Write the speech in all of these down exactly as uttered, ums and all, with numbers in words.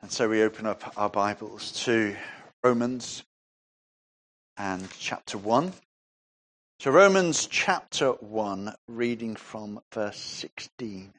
And so we open up our Bibles to Romans and chapter one. So Romans chapter one, reading from verse sixteen.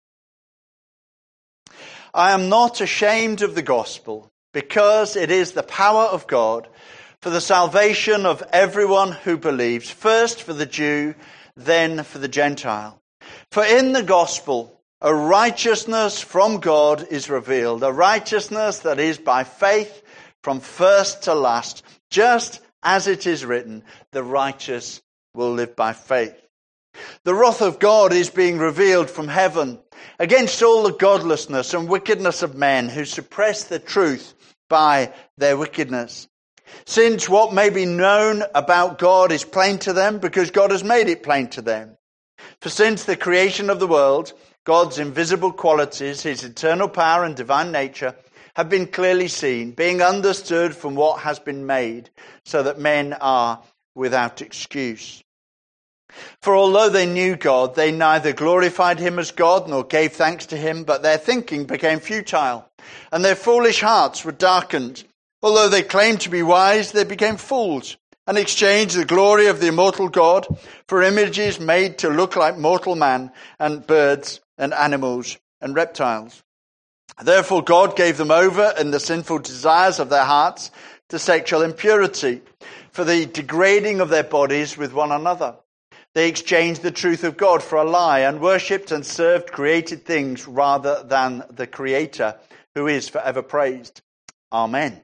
I am not ashamed of the gospel, because it is the power of God for the salvation of everyone who believes, first for the Jew, then for the Gentile. For in the gospel, a righteousness from God is revealed, a righteousness that is by faith from first to last, just as it is written, the righteous will live by faith. The wrath of God is being revealed from heaven against all the godlessness and wickedness of men who suppress the truth by their wickedness. Since what may be known about God is plain to them, because God has made it plain to them. For since the creation of the world, God's invisible qualities, his eternal power and divine nature, have been clearly seen, being understood from what has been made, so that men are without excuse. For although they knew God, they neither glorified him as God nor gave thanks to him, but their thinking became futile, and their foolish hearts were darkened. Although they claimed to be wise, they became fools, and exchanged the glory of the immortal God for images made to look like mortal man, and birds, and animals, and reptiles. Therefore God gave them over in the sinful desires of their hearts to sexual impurity, for the degrading of their bodies with one another. They exchanged the truth of God for a lie, and worshipped and served created things rather than the Creator, who is forever praised. Amen.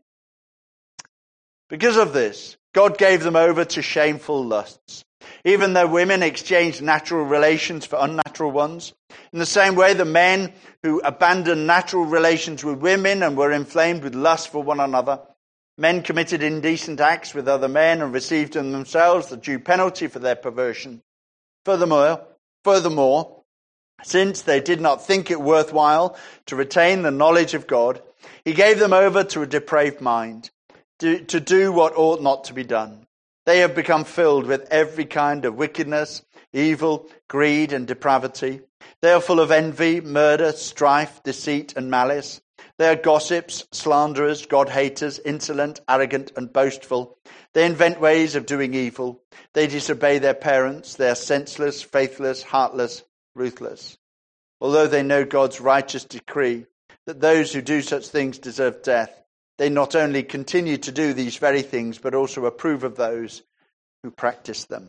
Because of this, God gave them over to shameful lusts. Even though women exchanged natural relations for unnatural ones, in the same way the men who abandoned natural relations with women and were inflamed with lust for one another, men committed indecent acts with other men and received in themselves the due penalty for their perversion. Furthermore, furthermore, since they did not think it worthwhile to retain the knowledge of God, he gave them over to a depraved mind, to, to do what ought not to be done. They have become filled with every kind of wickedness, evil, greed, and depravity. They are full of envy, murder, strife, deceit, and malice. They are gossips, slanderers, God-haters, insolent, arrogant, and boastful. They invent ways of doing evil. They disobey their parents. They are senseless, faithless, heartless, ruthless. Although they know God's righteous decree that those who do such things deserve death, they not only continue to do these very things, but also approve of those who practice them.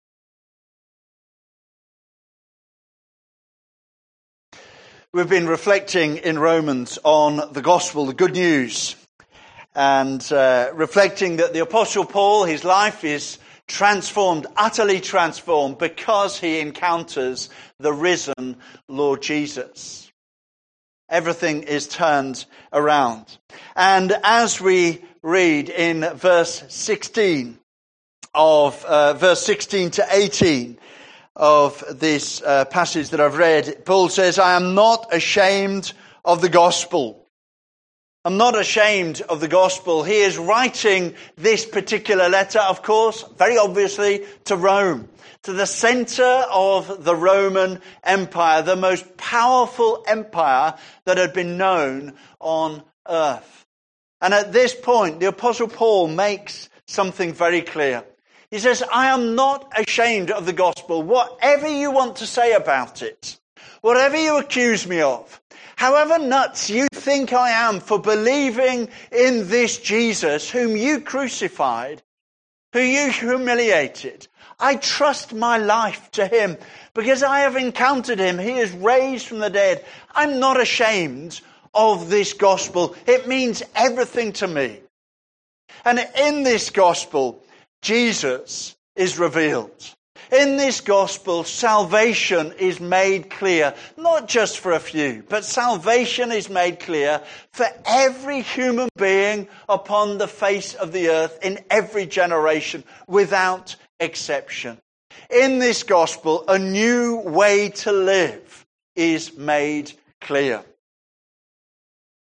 We've been reflecting in Romans on the gospel, the good news, and uh, reflecting that the Apostle Paul, his life is transformed, utterly transformed, because he encounters the risen Lord Jesus. Everything is turned around. And as we read in verse sixteen of uh, verse sixteen to eighteen of this uh, passage that I've read, Paul says, I am not ashamed of the gospel. I'm not ashamed of the gospel. He is writing this particular letter, of course, very obviously, to Rome, to the center of the Roman Empire, the most powerful empire that had been known on earth. And at this point, the Apostle Paul makes something very clear. He says, I am not ashamed of the gospel. Whatever you want to say about it, whatever you accuse me of, however nuts you think I am for believing in this Jesus whom you crucified, who you humiliated, I trust my life to him because I have encountered him. He is raised from the dead. I'm not ashamed of this gospel. It means everything to me. And in this gospel, Jesus is revealed. In this gospel, salvation is made clear, not just for a few, but salvation is made clear for every human being upon the face of the earth in every generation, without exception. In this gospel, a new way to live is made clear.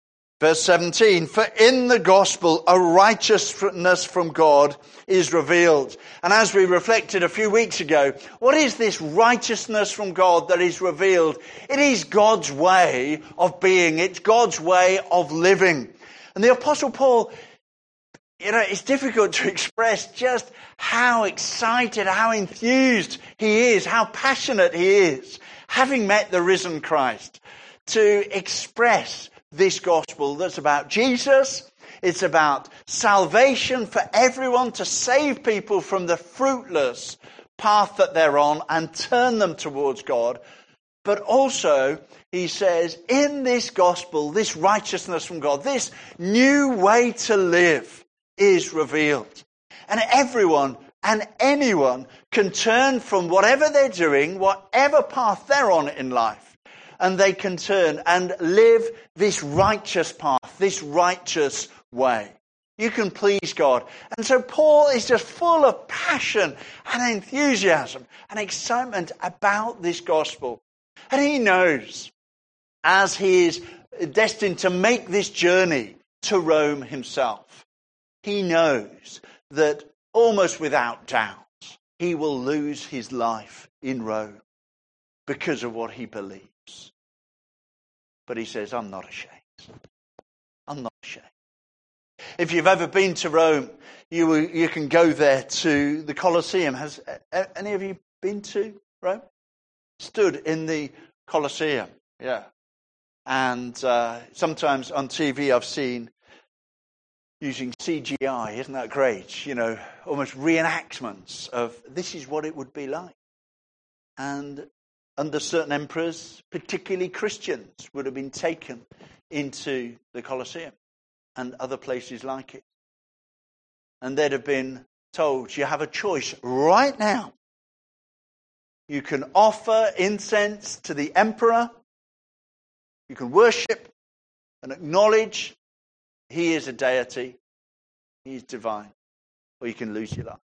Verse seventeen, for in the gospel a righteousness from God is revealed. And as we reflected a few weeks ago, what is this righteousness from God that is revealed? It is God's way of being. It's God's way of living. And the Apostle Paul, you know, it's difficult to express just how excited, how enthused he is, how passionate he is, having met the risen Christ, to express this gospel that's about Jesus. It's about salvation for everyone, to save people from the fruitless path that they're on and turn them towards God. But also, he says, in this gospel, this righteousness from God, this new way to live is revealed. And everyone and anyone can turn from whatever they're doing, whatever path they're on in life, and they can turn and live this righteous path, this righteous way. You can please God. And so Paul is just full of passion and enthusiasm and excitement about this gospel. And he knows, as he is destined to make this journey to Rome himself, he knows that almost without doubt, he will lose his life in Rome because of what he believes. But he says, I'm not ashamed. I'm not ashamed. If you've ever been to Rome, you you can go there to the Colosseum. Has any of you been to Rome? Stood in the Colosseum, yeah. And uh, sometimes on T V I've seen using C G I, isn't that great? You know, almost reenactments of this is what it would be like. And under certain emperors, particularly Christians, would have been taken into the Colosseum and other places like it. And they'd have been told, you have a choice right now. You can offer incense to the emperor. You can worship and acknowledge he is a deity. He is divine. Or you can lose your life.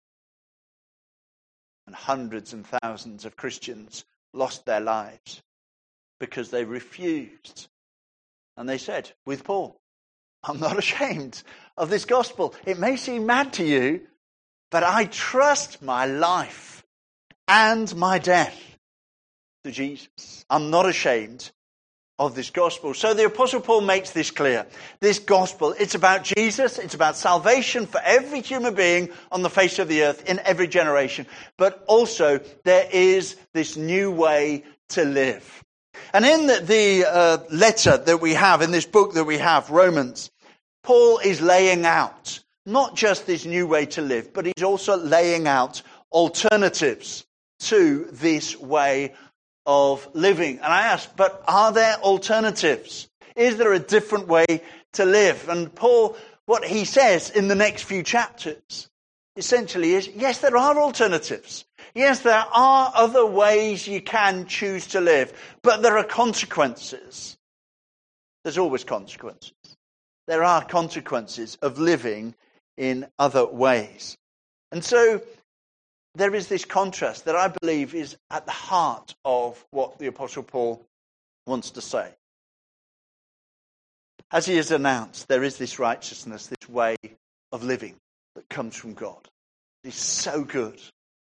And hundreds and thousands of Christians lost their lives because they refused. And they said, with Paul, I'm not ashamed of this gospel. It may seem mad to you, but I trust my life and my death to Jesus. I'm not ashamed of this gospel. So the Apostle Paul makes this clear. This gospel, it's about Jesus. It's about salvation for every human being on the face of the earth in every generation. But also there is this new way to live. And in the, the uh, letter that we have, in this book that we have, Romans, Paul is laying out not just this new way to live, but he's also laying out alternatives to this way of living. And I ask, but are there alternatives? Is there a different way to live? And Paul, what he says in the next few chapters, essentially is, yes, there are alternatives. Yes, there are other ways you can choose to live, but there are consequences. There's always consequences. There are consequences of living in other ways. And so there is this contrast that I believe is at the heart of what the Apostle Paul wants to say. As he has announced, there is this righteousness, this way of living that comes from God. It is so good.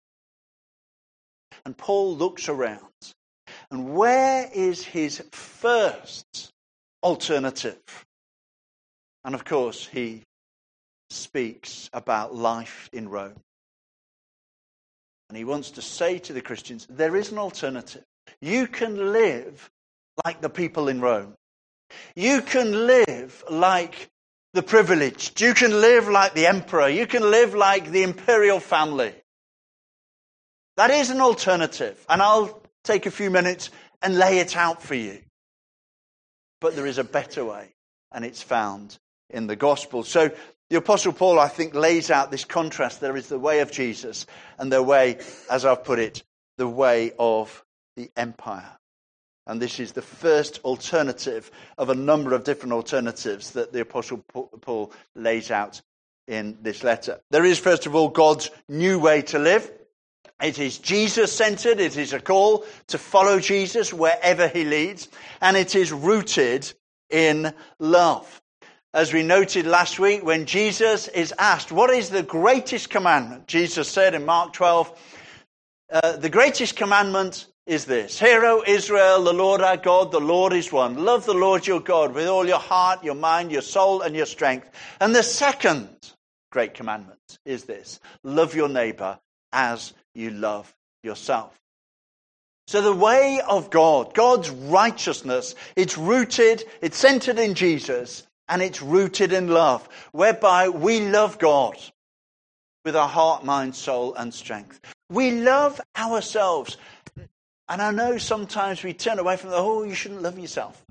And Paul looks around, and where is his first alternative? And of course, he speaks about life in Rome. And he wants to say to the Christians, there is an alternative. You can live like the people in Rome. You can live like the privileged. You can live like the emperor. You can live like the imperial family. That is an alternative. And I'll take a few minutes and lay it out for you. But there is a better way, and it's found in the gospel. So the Apostle Paul, I think, lays out this contrast. There is the way of Jesus and the way, as I've put it, the way of the empire. And this is the first alternative of a number of different alternatives that the Apostle Paul lays out in this letter. There is, first of all, God's new way to live. It is Jesus-centered. It is a call to follow Jesus wherever he leads. And it is rooted in love. As we noted last week, when Jesus is asked, what is the greatest commandment? Jesus said in Mark twelve, uh, the greatest commandment is this. Hear, O Israel, the Lord our God, the Lord is one. Love the Lord your God with all your heart, your mind, your soul, and your strength. And the second great commandment is this. Love your neighbor as you love yourself. So the way of God, God's righteousness, it's rooted, it's centered in Jesus, and it's rooted in love, whereby we love God with our heart, mind, soul, and strength. We love ourselves. And I know sometimes we turn away from the, oh, you shouldn't love yourself.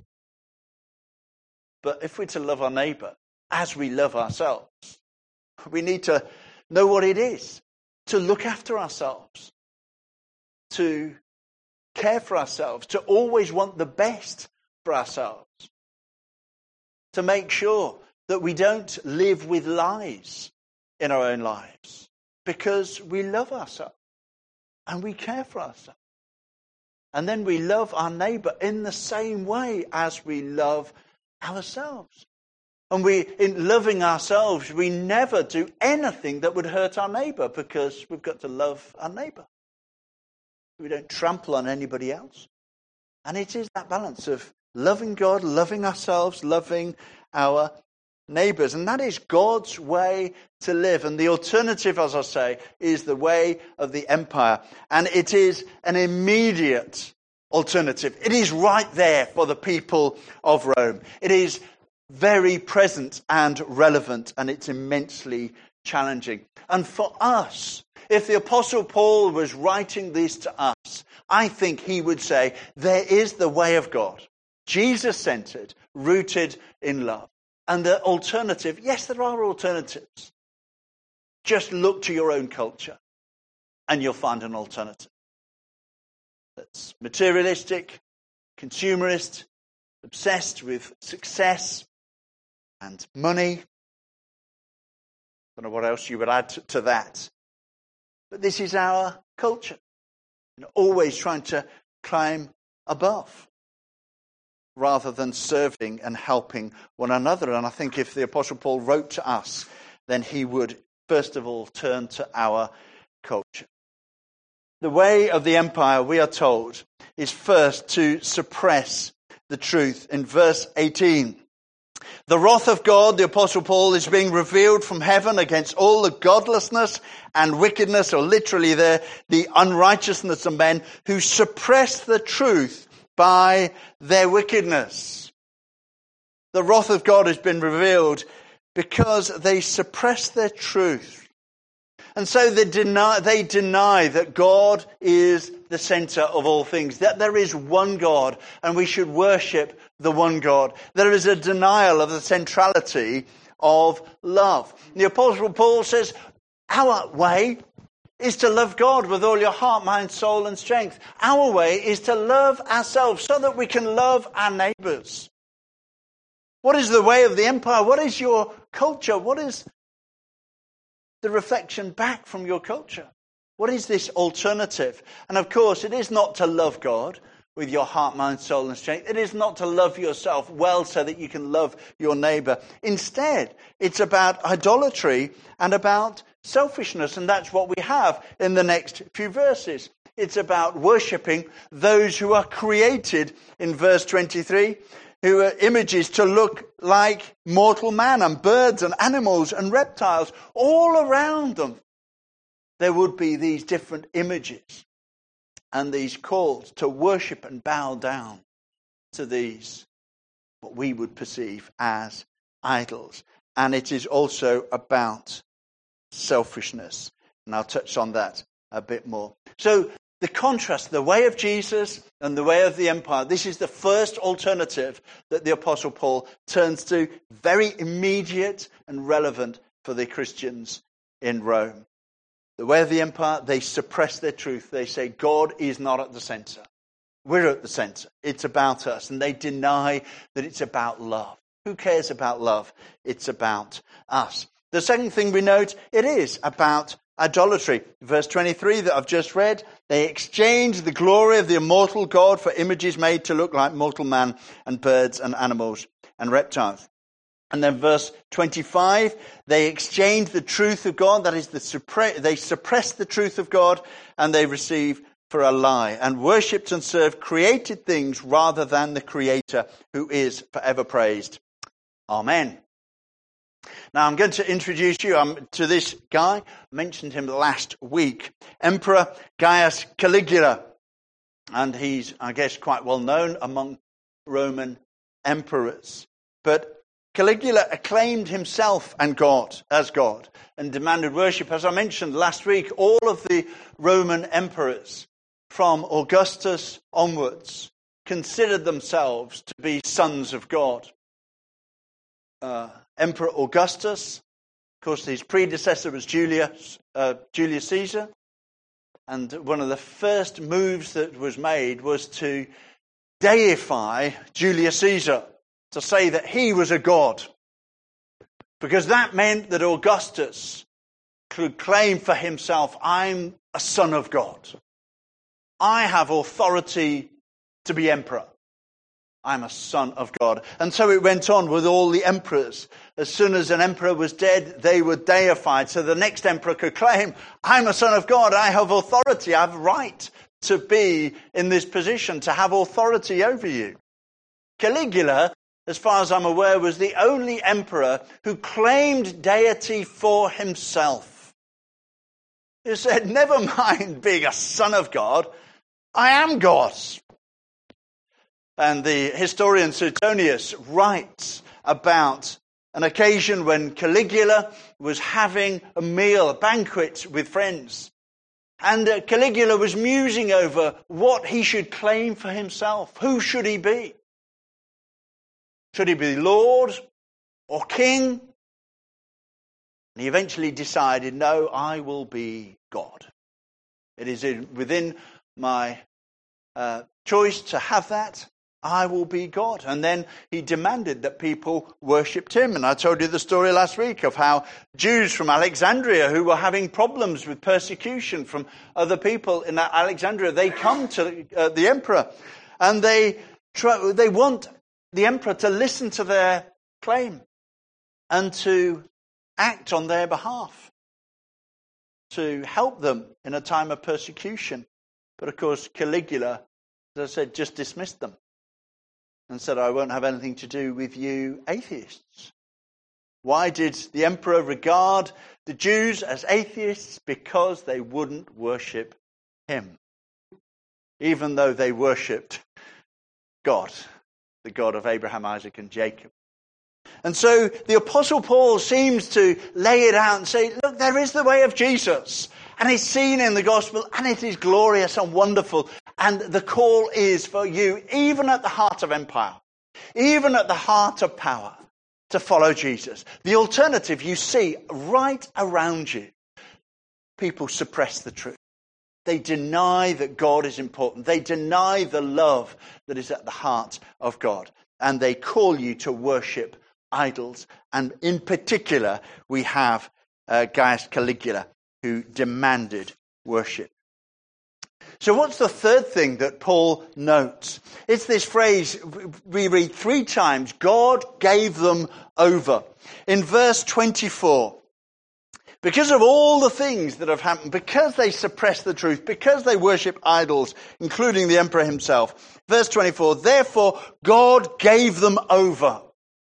But if we're to love our neighbor as we love ourselves, we need to know what it is to look after ourselves, to care for ourselves, to always want the best for ourselves, to make sure that we don't live with lies in our own lives, because we love ourselves and we care for ourselves. And then we love our neighbor in the same way as we love ourselves. And we, in loving ourselves, we never do anything that would hurt our neighbor, because we've got to love our neighbor. We don't trample on anybody else. And it is that balance of loving God, loving ourselves, loving our neighbors. And that is God's way to live. And the alternative, as I say, is the way of the empire. And it is an immediate alternative. It is right there for the people of Rome. It is very present and relevant, and it's immensely challenging. And for us, if the Apostle Paul was writing this to us, I think he would say, there is the way of God, Jesus-centered, rooted in love. And the alternative, yes, there are alternatives. Just look to your own culture and you'll find an alternative. That's materialistic, consumerist, obsessed with success and money. I don't know what else you would add to, to that. But this is our culture. You know, always trying to climb above, rather than serving and helping one another. And I think if the Apostle Paul wrote to us, then he would first of all turn to our culture. The way of the empire, we are told, is first to suppress the truth. In verse eighteen, the wrath of God, the Apostle Paul, is being revealed from heaven against all the godlessness and wickedness, or literally there, the unrighteousness of men who suppress the truth by their wickedness. The wrath of God has been revealed because they suppress their truth. And so they deny, they deny that God is the center of all things, that there is one God and we should worship the one God. There is a denial of the centrality of love. The Apostle Paul says, our way is to love God with all your heart, mind, soul, and strength. Our way is to love ourselves so that we can love our neighbors. What is the way of the empire? What is your culture? What is the reflection back from your culture? What is this alternative? And of course, it is not to love God with your heart, mind, soul, and strength. It is not to love yourself well so that you can love your neighbor. Instead, it's about idolatry and about selfishness, and that's what we have in the next few verses. It's about worshipping those who are created in verse twenty-three, who are images to look like mortal man, and birds and animals and reptiles. All around them, there would be these different images and these calls to worship and bow down to these, what we would perceive as idols. And it is also about selfishness. And I'll touch on that a bit more. So the contrast, the way of Jesus and the way of the empire, this is the first alternative that the Apostle Paul turns to, very immediate and relevant for the Christians in Rome. The way of the empire, they suppress their truth. They say God is not at the center. We're at the center. It's about us. And they deny that it's about love. Who cares about love? It's about us. The second thing we note, it is about idolatry. Verse twenty-three that I've just read, they exchange the glory of the immortal God for images made to look like mortal man and birds and animals and reptiles. And then verse twenty-five, they exchange the truth of God, that is, the suppre- they suppress the truth of God, and they receive for a lie, and worshipped and served created things rather than the Creator, who is forever praised. Amen. Now I'm going to introduce you um, to this guy. I mentioned him last week, Emperor Gaius Caligula. And he's, I guess, quite well known among Roman emperors. But Caligula acclaimed himself and God as God and demanded worship. As I mentioned last week, all of the Roman emperors from Augustus onwards considered themselves to be sons of God. Uh, Emperor Augustus, of course, his predecessor was Julius, uh, Julius Caesar. And one of the first moves that was made was to deify Julius Caesar, to say that he was a god. Because that meant that Augustus could claim for himself, I'm a son of God. I have authority to be emperor. I'm a son of God. And so it went on with all the emperors. As soon as an emperor was dead, they were deified. So the next emperor could claim, I'm a son of God. I have authority. I have right to be in this position, to have authority over you. Caligula, as far as I'm aware, was the only emperor who claimed deity for himself. He said, never mind being a son of God, I am God. And the historian Suetonius writes about an occasion when Caligula was having a meal, a banquet with friends. And uh, Caligula was musing over what he should claim for himself. Who should he be? Should he be Lord or King? And he eventually decided, no, I will be God. It is in, within my uh, choice to have that. I will be God. And then he demanded that people worshipped him. And I told you the story last week of how Jews from Alexandria who were having problems with persecution from other people in Alexandria, they come to uh, the emperor and they try, they want the emperor to listen to their claim and to act on their behalf, to help them in a time of persecution. But of course, Caligula, as I said, just dismissed them and said, I won't have anything to do with you atheists. Why did the emperor regard the Jews as atheists? Because they wouldn't worship him, even though they worshipped God, the God of Abraham, Isaac, and Jacob. And so the Apostle Paul seems to lay it out and say, look, there is the way of Jesus. And it's seen in the gospel, and it is glorious and wonderful. And the call is for you, even at the heart of empire, even at the heart of power, to follow Jesus. The alternative you see right around you. People suppress the truth. They deny that God is important. They deny the love that is at the heart of God. And they call you to worship idols. And in particular, we have uh, Gaius Caligula, who demanded worship. So what's the third thing that Paul notes? It's this phrase we read three times, God gave them over. In verse twenty-four, because of all the things that have happened, because they suppress the truth, because they worship idols, including the emperor himself. Verse twenty-four, therefore God gave them over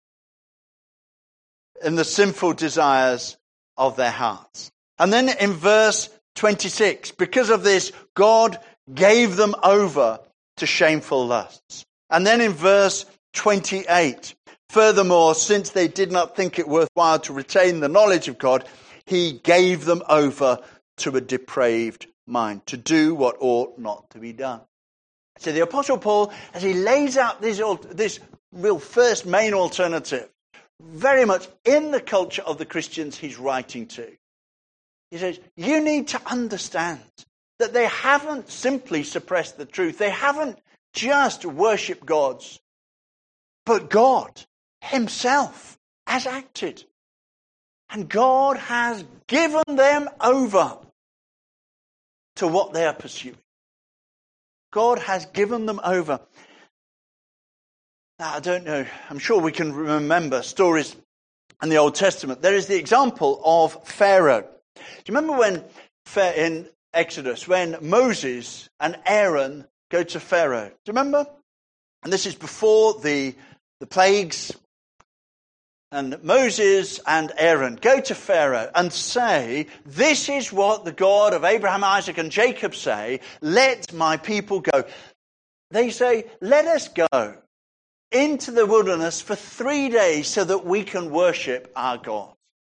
in the sinful desires of their hearts. And then in verse twenty-six, because of this, God gave them over to shameful lusts. And then in verse twenty-eight, furthermore, since they did not think it worthwhile to retain the knowledge of God, he gave them over to a depraved mind, to do what ought not to be done. So the Apostle Paul, as he lays out this, this real first main alternative, very much in the culture of the Christians he's writing to, he says, you need to understand that they haven't simply suppressed the truth. They haven't just worshipped gods, but God himself has acted. And God has given them over to what they are pursuing. God has given them over. Now, I don't know, I'm sure we can remember stories and the Old Testament, there is the example of Pharaoh. Do you remember when in Exodus, when Moses and Aaron go to Pharaoh? Do you remember? And this is before the, the plagues. And Moses and Aaron go to Pharaoh and say, this is what the God of Abraham, Isaac and Jacob say, let my people go. They say, let us go into the wilderness for three days so that we can worship our God.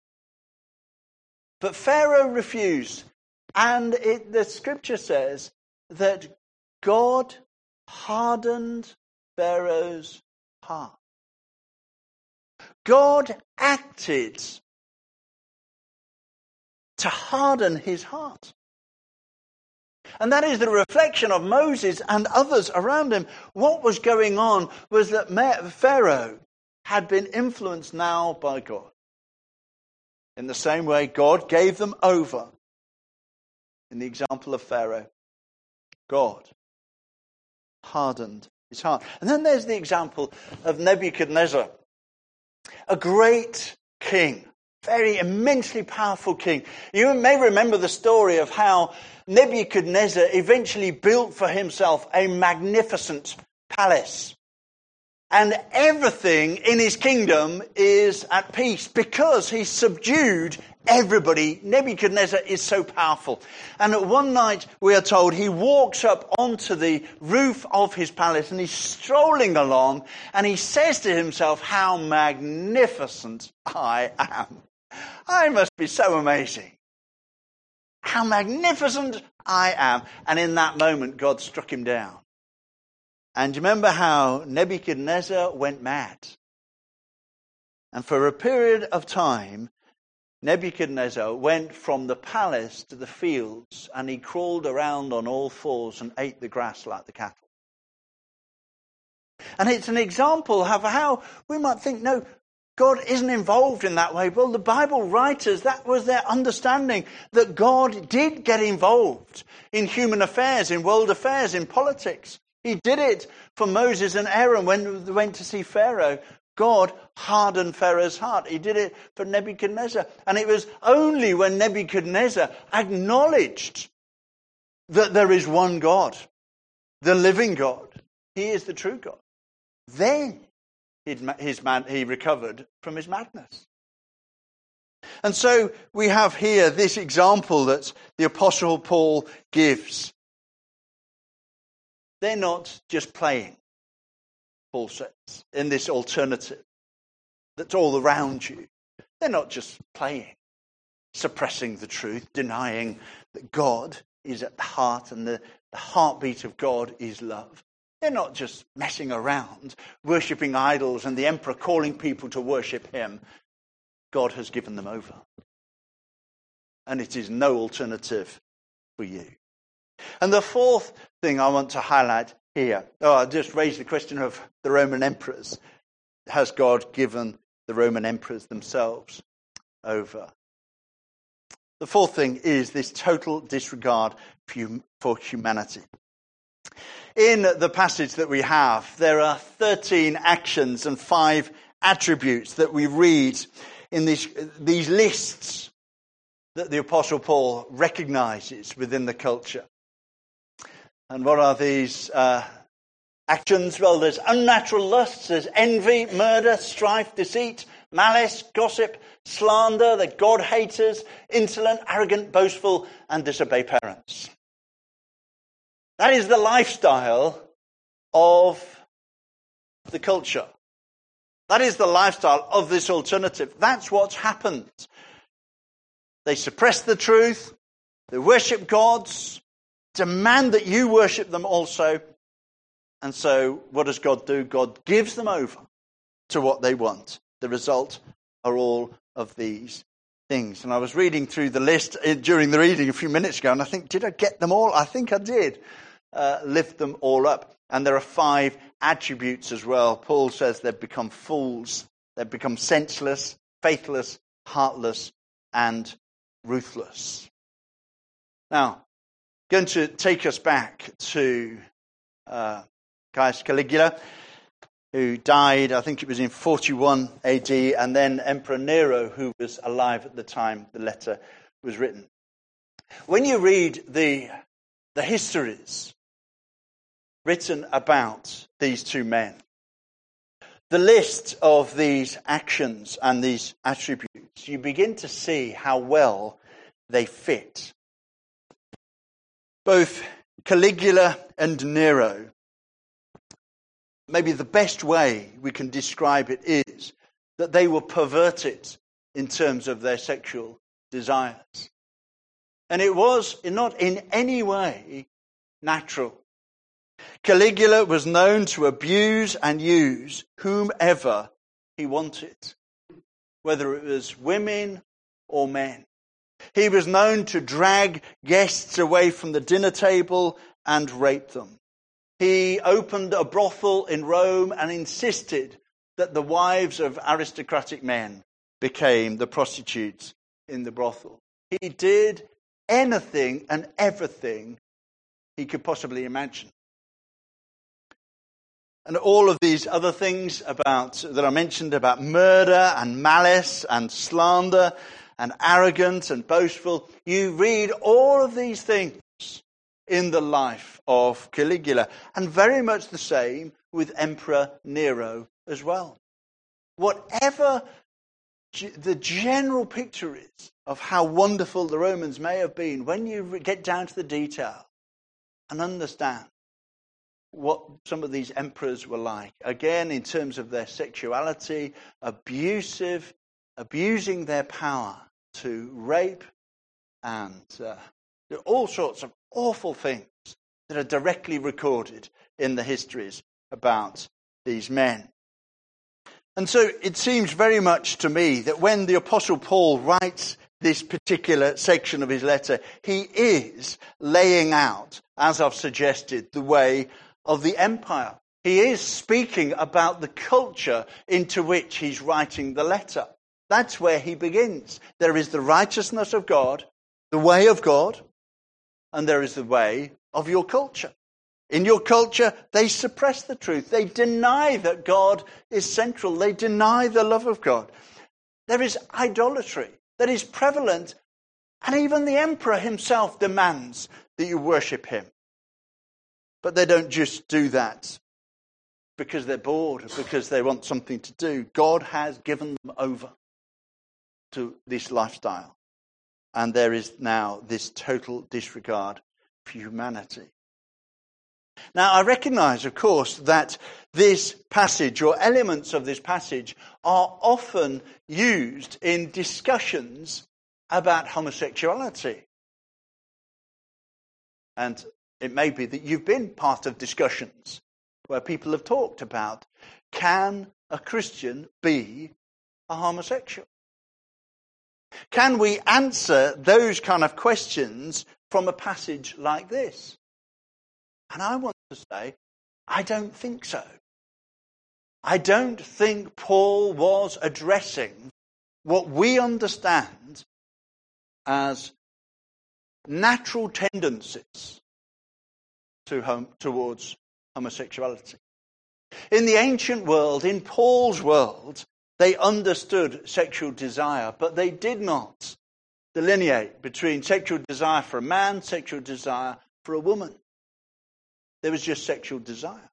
But Pharaoh refused. And it, the scripture says that God hardened Pharaoh's heart. God acted to harden his heart. And that is the reflection of Moses and others around him. What was going on was that Pharaoh had been influenced now by God. In the same way, God gave them over. In the example of Pharaoh, God hardened his heart. And then there's the example of Nebuchadnezzar, a great king, very immensely powerful king. You may remember the story of how Nebuchadnezzar eventually built for himself a magnificent palace. And everything in his kingdom is at peace because he subdued everybody. Nebuchadnezzar is so powerful. And one night, we are told, he walks up onto the roof of his palace and he's strolling along and he says to himself, how magnificent I am. I must be so amazing. How magnificent I am. And in that moment, God struck him down. And you remember how Nebuchadnezzar went mad. And for a period of time, Nebuchadnezzar went from the palace to the fields and he crawled around on all fours and ate the grass like the cattle. And it's an example of how we might think, no, God isn't involved in that way. Well, the Bible writers, that was their understanding, that God did get involved in human affairs, in world affairs, in politics. He did it for Moses and Aaron when they went to see Pharaoh. God hardened Pharaoh's heart. He did it for Nebuchadnezzar. And it was only when Nebuchadnezzar acknowledged that there is one God, the living God. He is the true God. Then his man, he recovered from his madness. And so we have here this example that the Apostle Paul gives. They're not just playing, Paul says, in this alternative that's all around you. They're not just playing, suppressing the truth, denying that God is at the heart and the, the heartbeat of God is love. They're not just messing around, worshipping idols and the emperor calling people to worship him. God has given them over. And it is no alternative for you. And the fourth thing I want to highlight here, oh, I'll just raise the question of the Roman emperors. Has God given the Roman emperors themselves over? The fourth thing is this total disregard for humanity. In the passage that we have, there are thirteen actions and five attributes that we read in these, these lists that the Apostle Paul recognizes within the culture. And what are these uh, actions? Well, there's unnatural lusts, there's envy, murder, strife, deceit, malice, gossip, slander, the God-haters, insolent, arrogant, boastful, and disobey parents. That is the lifestyle of the culture. That is the lifestyle of this alternative. That's what's happened. They suppress the truth, they worship gods, demand that you worship them also. And so what does God do? God gives them over to what they want. The result are all of these things. And I was reading through the list during the reading a few minutes ago, and I think, did I get them all? I think I did uh, lift them all up. And there are five attributes as well. Paul says they've become fools, they've become senseless, faithless, heartless, and ruthless. Now, going to take us back to uh, Gaius Caligula. who died, I think it was in forty-one A D, and then Emperor Nero, who was alive at the time the letter was written. When you read the, the histories written about these two men, the list of these actions and these attributes, you begin to see how well they fit. Both Caligula and Nero, maybe the best way we can describe it is that they were perverted in terms of their sexual desires. And it was not in any way natural. Caligula was known to abuse and use whomever he wanted, whether it was women or men. He was known to drag guests away from the dinner table and rape them. He opened a brothel in Rome and insisted that the wives of aristocratic men became the prostitutes in the brothel. He did anything and everything he could possibly imagine. And all of these other things about that I mentioned about murder and malice and slander and arrogant and boastful, you read all of these things in the life of Caligula, and very much the same with Emperor Nero as well. Whatever g- the general picture is of how wonderful the Romans may have been, when you get down to the detail and understand what some of these emperors were like, again in terms of their sexuality, abusive, abusing their power to rape and uh, do all sorts of awful things that are directly recorded in the histories about these men. And so it seems very much to me that when the Apostle Paul writes this particular section of his letter, he is laying out, as I've suggested, the way of the empire. He is speaking about the culture into which he's writing the letter. That's where he begins. There is the righteousness of God, the way of God, and there is the way of your culture. In your culture, they suppress the truth. They deny that God is central. They deny the love of God. There is idolatry that is prevalent, and even the emperor himself demands that you worship him. But they don't just do that because they're bored or because they want something to do. God has given them over to this lifestyle. And there is now this total disregard for humanity. Now, I recognize, of course, that this passage or elements of this passage are often used in discussions about homosexuality. And it may be that you've been part of discussions where people have talked about, can a Christian be a homosexual? Can we answer those kind of questions from a passage like this? And I want to say, I don't think so. I don't think Paul was addressing what we understand as natural tendencies to home, towards homosexuality. In the ancient world, in Paul's world, they understood sexual desire, but they did not delineate between sexual desire for a man, sexual desire for a woman. There was just sexual desire.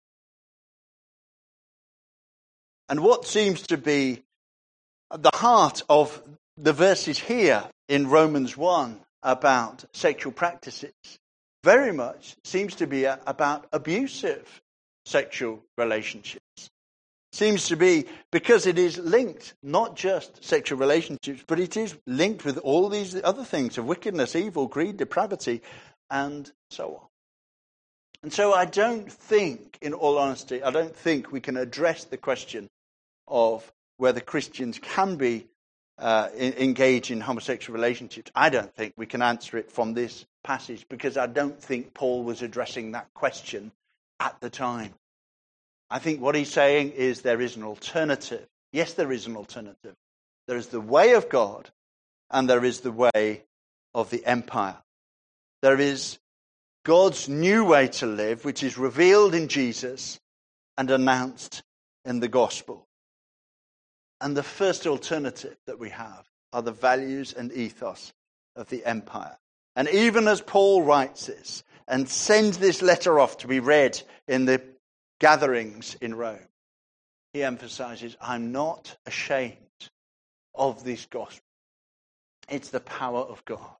And what seems to be at the heart of the verses here in Romans one about sexual practices very much seems to be about abusive sexual relationships. Seems to be because it is linked, not just sexual relationships, but it is linked with all these other things of wickedness, evil, greed, depravity, and so on. And so I don't think, in all honesty, I don't think we can address the question of whether Christians can be uh, in, engaged in homosexual relationships. I don't think we can answer it from this passage because I don't think Paul was addressing that question at the time. I think what he's saying is there is an alternative. Yes, there is an alternative. There is the way of God and there is the way of the empire. There is God's new way to live, which is revealed in Jesus and announced in the gospel. And the first alternative that we have are the values and ethos of the empire. And even as Paul writes this and sends this letter off to be read in the gatherings in Rome, he emphasizes, I'm not ashamed of this gospel. It's the power of God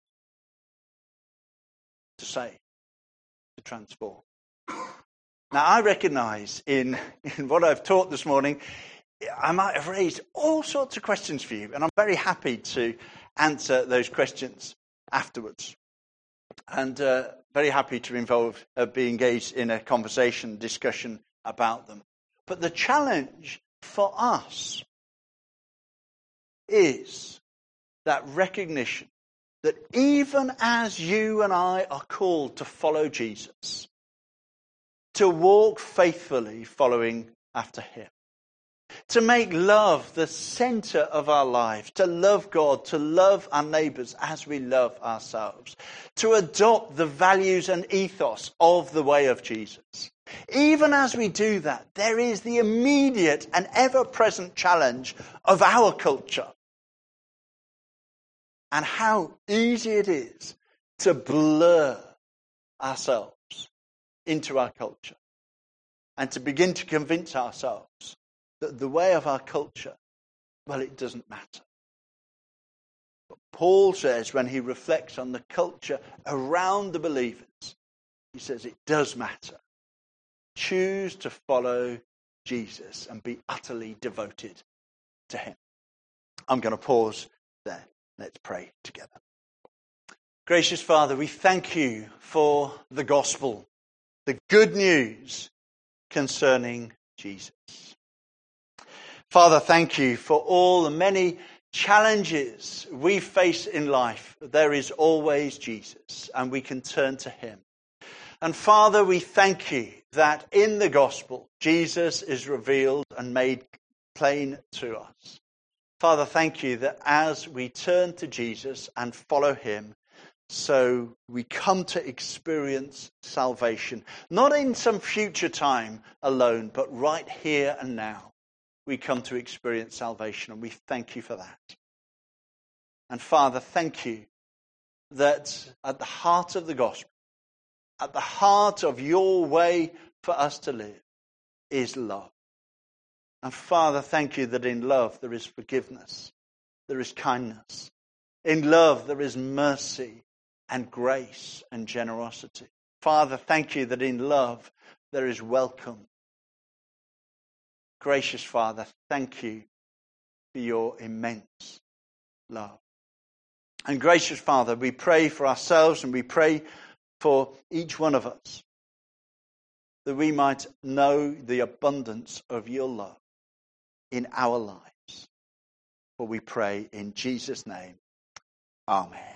to save, to transform. Now, I recognize in, in what I've taught this morning, I might have raised all sorts of questions for you, and I'm very happy to answer those questions afterwards. And uh, very happy to involve, uh, be engaged in a conversation, discussion about them. But the challenge for us is that recognition that even as you and I are called to follow Jesus, to walk faithfully following after him, to make love the center of our lives, to love God, to love our neighbors as we love ourselves, to adopt the values and ethos of the way of Jesus. Even as we do that, there is the immediate and ever-present challenge of our culture and how easy it is to blur ourselves into our culture and to begin to convince ourselves that the way of our culture, well, it doesn't matter. But Paul says when he reflects on the culture around the believers, he says it does matter. Choose to follow Jesus and be utterly devoted to him. I'm going to pause there. Let's pray together. Gracious Father, we thank you for the gospel, the good news concerning Jesus. Father, thank you for all the many challenges we face in life. There is always Jesus, and we can turn to him. And Father, we thank you that in the gospel, Jesus is revealed and made plain to us. Father, thank you that as we turn to Jesus and follow him, so we come to experience salvation, not in some future time alone, but right here and now. We come to experience salvation, and we thank you for that. And Father, thank you that at the heart of the gospel, at the heart of your way for us to live, is love. And Father, thank you that in love there is forgiveness, there is kindness. In love there is mercy and grace and generosity. Father, thank you that in love there is welcome. Gracious Father, thank you for your immense love. And gracious Father, we pray for ourselves and we pray for each one of us that we might know the abundance of your love in our lives. For we pray in Jesus' name. Amen.